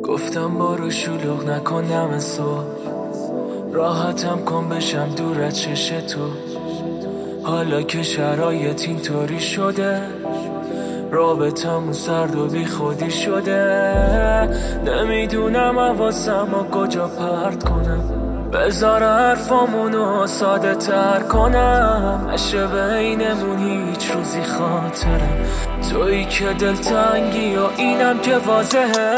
گفتم برو شلوغ نکنم صبح، راحتم کن بشم دور از چش تو. حالا که شرایط اینطوری شده، رابطمون سرد و بی خودی شده. نمیدونم حواسمو کجا پرت کنم، بذار حرفامونو ساده تر کنم. نشه بینمون هیچ روزی خاطره، تویی که دلتنگی و اینم که واضحه.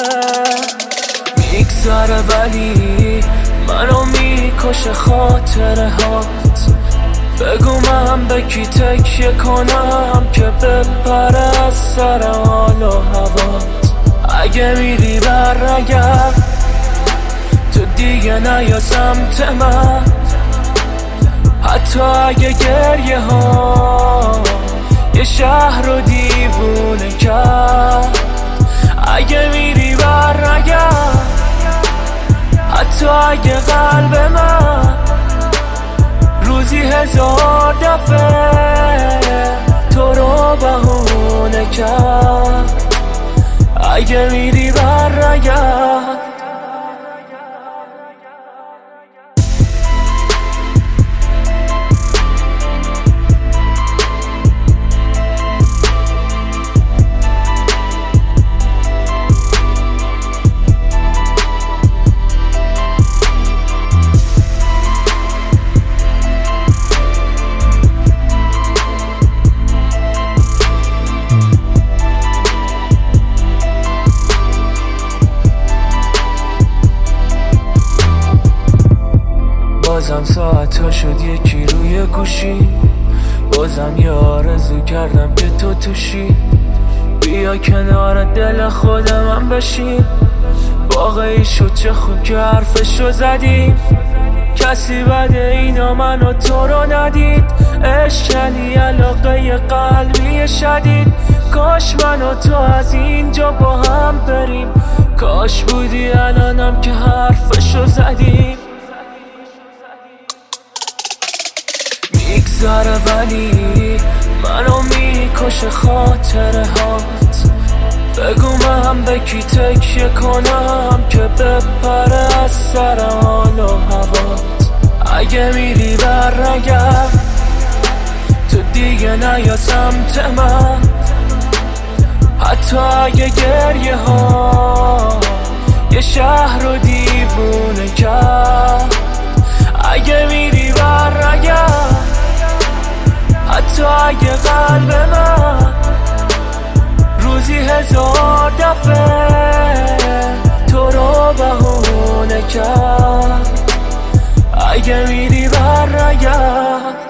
میگذره ولی منو میکشه خاطره هات. بگو من به کی تکیه کنم که بپره از سر حال و هوات. اگه میری برنگرد تو دیگه نیا سمت من، حتی اگه گریه ها یه شهر رو دیوونه کرد. اگه میری برنگرد، حتی اگه قلب من روزی 1000 دفعه تو رو بهونه کرد. اگه میری برنگرد. بازم ساعت شد یکی روی گوشی، بازم یه آرزو کردم که تو توشی. بیا کنار دل خود من بشین، واقعی شد چه خوب که حرفشو زدیم. کسی بده اینا منو تو رو ندید، عشق یعنی علاقه قلبی شدید. کاش من و تو از اینجا با هم بریم، کاش بودی الانم که حرفشو زدیم. میگذره ولی منو میکشه خاطره هات. بگو من به کی تکیه کنم که بپره از سر حال و هوات. اگه میری برنگرد تو دیگه نیا سمت من، حتی اگه گریه ها یه شهر رو دیوونه کرد. اگه میری برنگرد، حتی اگه قلب من روزی 1000 دفعه تو رو بهونه کرد. اگه میری برنگرد.